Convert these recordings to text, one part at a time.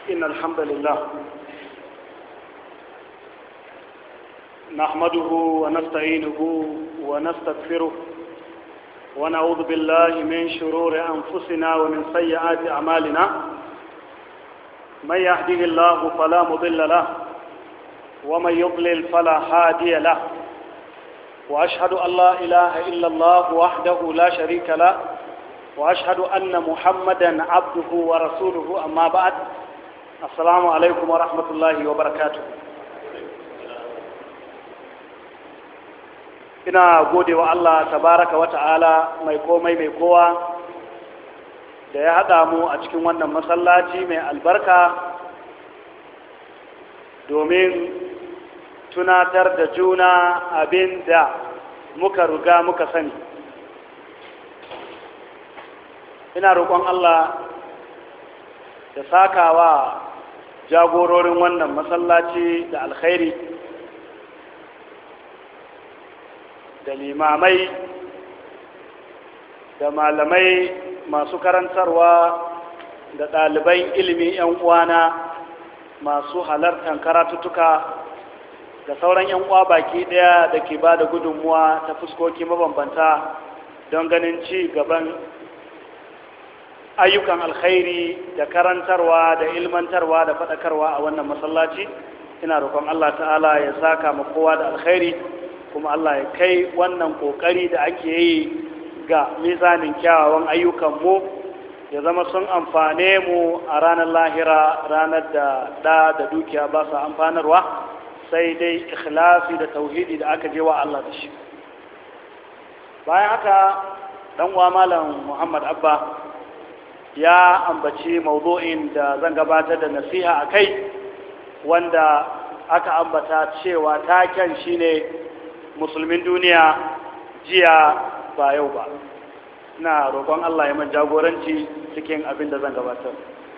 إن الحمد لله نحمده ونستعينه ونستغفره ونعوذ بالله من شرور أنفسنا ومن سيئات أعمالنا. من يهده الله فلا مضل له ومن يضلل فلا هادي له، وأشهد أن لا إله إلا الله وحده لا شريك له، وأشهد أن محمدا عبده ورسوله. أما بعد، السلام عليكم ورحمة الله وبركاته. ina gode wa Allah tabaraka wa ta'ala mai komai mai kowa da ya haɗa mu a cikin wannan masallaci mai albarka domin tunatar da juna abin da muka riga muka sani. Ina roƙon Allah da sakawa jagororin wannan masallaci da alkhairi, da limamai da malamai masu karantarwa da ɗaliban ilimi 'yan uwana masu halartar karatuttuka da sauran 'yan uwa baki ɗaya da ke ba da gudunmuwa ta fuskoki mabambanta don ganin ci gaban ayyukan alkhairi da karantarwa da ilmantarwa da faɗakarwa a wannan masallaci. Ina roƙon Allah ta'ala ya saka ma kowa da alkhairi, kuma Allah ya kai wannan ƙoƙari da ake yi ga mizanin kyawawan ayyukanmu ya zama sun amfane mu a ranar lahira, ranar da da dukiya ba su amfanarwa, sai dai ikhlasi da tauhidi da aka je wa Allah da shi. Bayan haka, dan uwa Malam Muhammad Abba ya ambaci mawdu'in da zan gabatar da nasiha a kai, wanda aka ambata cewa taken shine musulmin duniya jiya ba yau ba. Ina roƙon Allah ya man jagoranci cikin abin da zan gabatar.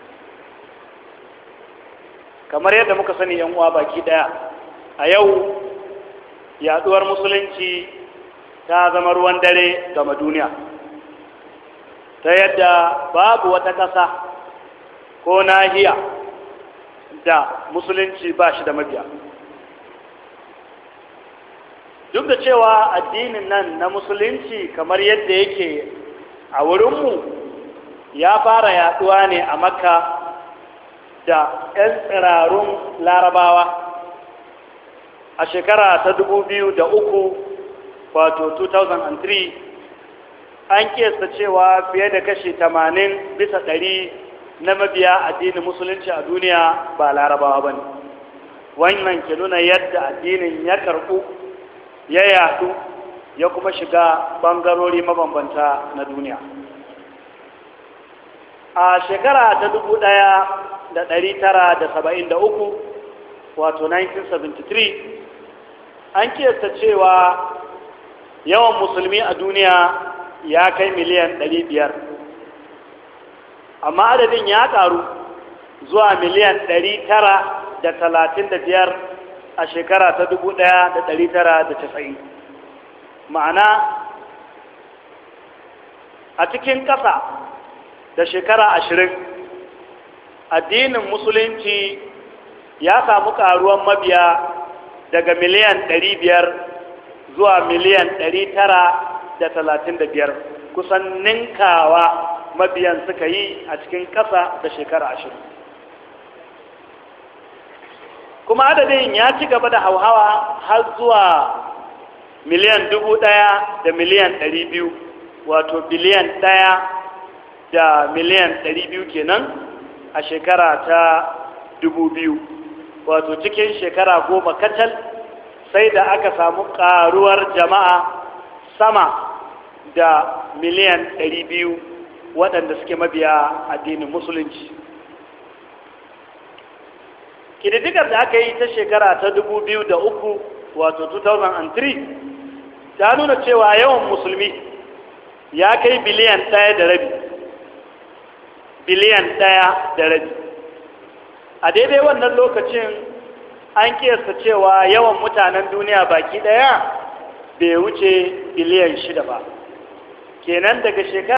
Kamar yadda muka sani yan uwa baki daya, a yau yaduwar musulunci ta zama ruwan dare game duniya, ta yadda babu wata ƙasa ko nahiya da musulunci ba shi da mabiya. Duk da cewa addinin nan na musulunci kamar yadda yake a wurinmu ya fara yaduwa ne a Makka da 'yan tsirarun larabawa a shekara ta 2003, wato 2003. An kiyasta cewa fiye da kashi 80% na mabiya addinin musulunci a duniya ba larabawa ba ne. Wannan ke nuna yadda addinin ya karɓu, ya yadu, ya kuma shiga bangarori mabambanta na duniya. A shekara ta 1973, wato 1973, an kiyasta cewa yawan musulmi a duniya ya kai miliyan 500, amma adadin ya karu zuwa miliyan 935 a shekara ta 1990. Ma'ana a cikin ƙasa da shekara 20 addinin musulunci ya samu ƙaruwan mabiya daga miliyan 500 zuwa miliyan 935, kusan ninkawa mabiyan suka yi a cikin ƙasa da shekara 20. Kuma adadin ya ci gaba da hauhawa har zuwa miliyan 1,000 da miliyan 200, wato biliyan 1 da miliyan 200 kenan a shekara ta 2000, wato cikin shekara 10 kacal sai da aka samu ƙaruwar jama'a sama da miliyan 200 waɗanda suke mabiya addinin musulunci. Ƙididdigar da aka yi ta shekara ta 2003, wato 2003, ta nuna cewa yawan musulmi ya kai biliyan 1.5. Biliyan 1.5. A daidai wannan lokacin an kiyasta cewa yawan mutanen duniya baki ɗaya bai wuce biliyan 6 ba. Kenan daga shekara